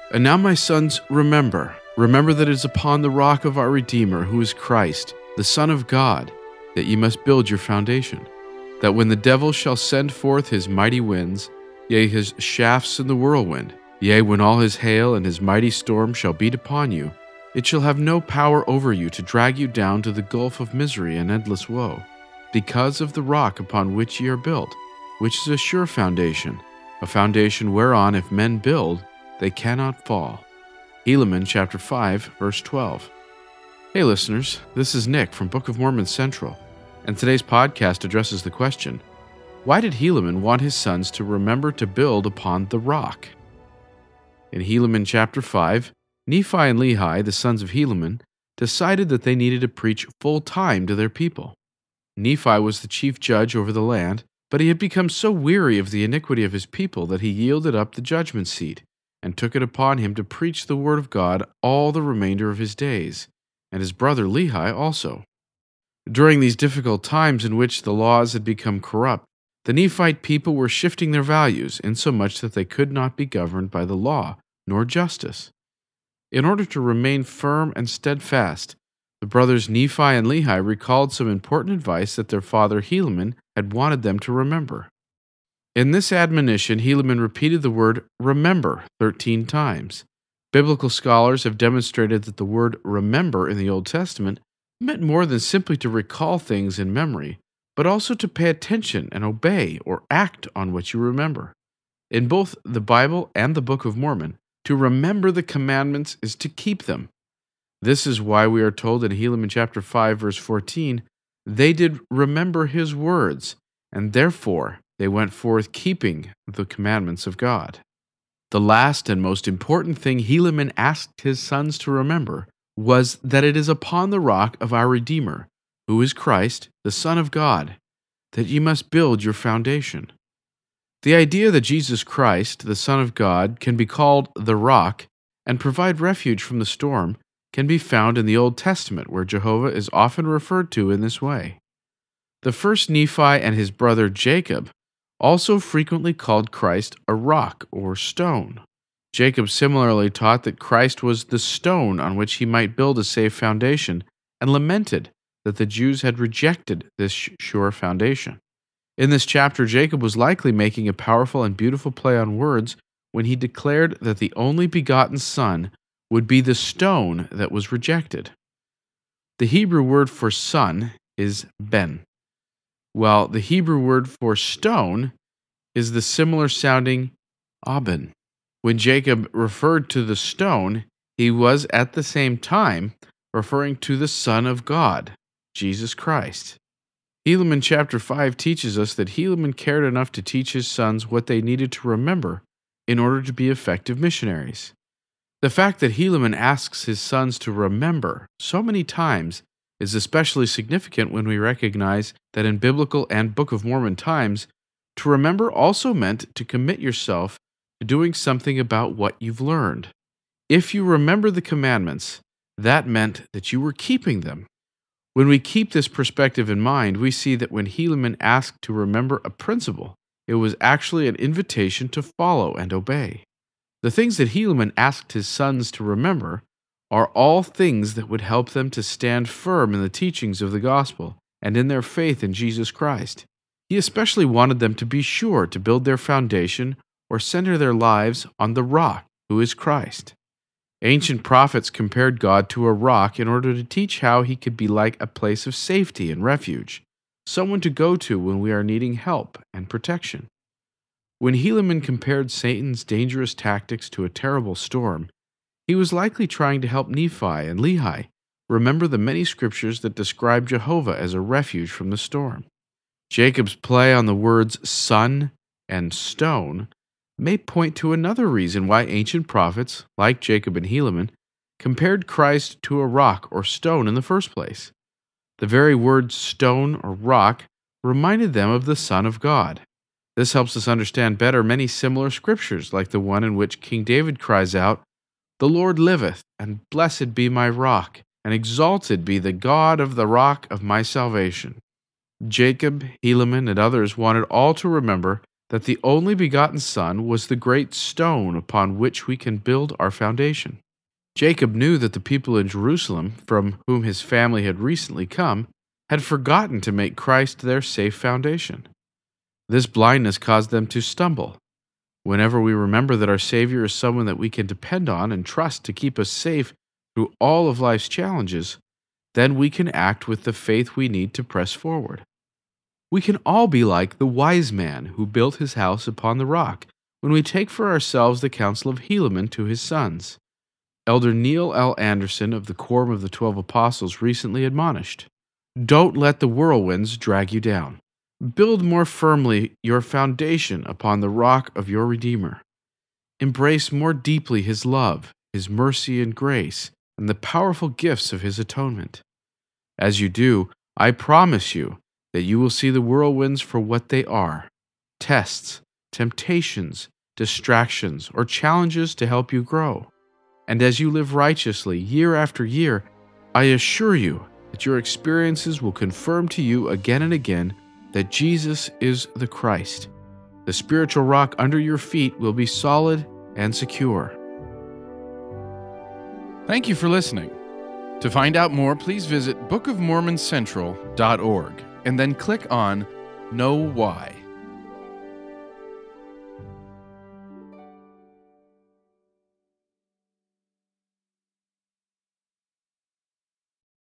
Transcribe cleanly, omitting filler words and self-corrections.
And now, my sons, remember that it is upon the rock of our Redeemer, who is Christ, the Son of God, that ye must build your foundation, that when the devil shall send forth his mighty winds, yea, his shafts in the whirlwind, yea, when all his hail and his mighty storm shall beat upon you, it shall have no power over you to drag you down to the gulf of misery and endless woe, because of the rock upon which ye are built, which is a sure foundation, a foundation whereon if men build, they cannot fall. Helaman chapter 5, verse 12. Hey listeners, this is Nick from Book of Mormon Central, and today's podcast addresses the question, why did Helaman want his sons to remember to build upon the rock? In Helaman chapter 5, Nephi and Lehi, the sons of Helaman, decided that they needed to preach full time to their people. Nephi was the chief judge over the land, but he had become so weary of the iniquity of his people that he yielded up the judgment seat and took it upon him to preach the word of God all the remainder of his days, and his brother Lehi also. During these difficult times in which the laws had become corrupt, the Nephite people were shifting their values insomuch that they could not be governed by the law nor justice. In order to remain firm and steadfast, the brothers Nephi and Lehi recalled some important advice that their father Helaman had wanted them to remember. In this admonition, Helaman repeated the word remember 13 times. Biblical scholars have demonstrated that the word remember in the Old Testament meant more than simply to recall things in memory, but also to pay attention and obey or act on what you remember. In both the Bible and the Book of Mormon, to remember the commandments is to keep them. This is why we are told in Helaman chapter 5, verse 14, they did remember his words, and therefore they went forth keeping the commandments of God. The last and most important thing Helaman asked his sons to remember was that it is upon the rock of our Redeemer, who is Christ, the Son of God, that ye must build your foundation. The idea that Jesus Christ, the Son of God, can be called the rock and provide refuge from the storm can be found in the Old Testament, where Jehovah is often referred to in this way. The first Nephi and his brother Jacob also frequently called Christ a rock or stone. Jacob similarly taught that Christ was the stone on which he might build a safe foundation, and lamented that the Jews had rejected this sure foundation. In this chapter, Jacob was likely making a powerful and beautiful play on words when he declared that the only begotten Son would be the stone that was rejected. The Hebrew word for son is ben, while the Hebrew word for stone is the similar sounding aben. When Jacob referred to the stone, he was at the same time referring to the Son of God, Jesus Christ. Helaman chapter 5 teaches us that Helaman cared enough to teach his sons what they needed to remember in order to be effective missionaries. The fact that Helaman asks his sons to remember so many times is especially significant when we recognize that in biblical and Book of Mormon times, to remember also meant to commit yourself to doing something about what you've learned. If you remember the commandments, that meant that you were keeping them. When we keep this perspective in mind, we see that when Helaman asked to remember a principle, it was actually an invitation to follow and obey. The things that Helaman asked his sons to remember are all things that would help them to stand firm in the teachings of the gospel and in their faith in Jesus Christ. He especially wanted them to be sure to build their foundation or center their lives on the rock, who is Christ. Ancient prophets compared God to a rock in order to teach how he could be like a place of safety and refuge, someone to go to when we are needing help and protection. When Helaman compared Satan's dangerous tactics to a terrible storm, he was likely trying to help Nephi and Lehi remember the many scriptures that describe Jehovah as a refuge from the storm. Jacob's play on the words son and stone may point to another reason why ancient prophets, like Jacob and Helaman, compared Christ to a rock or stone in the first place. The very word stone or rock reminded them of the Son of God. This helps us understand better many similar scriptures, like the one in which King David cries out, "The Lord liveth, and blessed be my rock, and exalted be the God of the rock of my salvation." Jacob, Helaman, and others wanted all to remember that the only begotten Son was the great stone upon which we can build our foundation. Jacob knew that the people in Jerusalem, from whom his family had recently come, had forgotten to make Christ their safe foundation. This blindness caused them to stumble. Whenever we remember that our Savior is someone that we can depend on and trust to keep us safe through all of life's challenges, then we can act with the faith we need to press forward. We can all be like the wise man who built his house upon the rock when we take for ourselves the counsel of Helaman to his sons. Elder Neil L. Anderson of the Quorum of the 12 Apostles recently admonished, "Don't let the whirlwinds drag you down. Build more firmly your foundation upon the rock of your Redeemer. Embrace more deeply his love, his mercy and grace, and the powerful gifts of his atonement. As you do, I promise you that you will see the whirlwinds for what they are: tests, temptations, distractions, or challenges to help you grow. And as you live righteously year after year, I assure you that your experiences will confirm to you again and again that Jesus is the Christ. The spiritual rock under your feet will be solid and secure." Thank you for listening. To find out more, please visit bookofmormoncentral.org and then click on Know Why.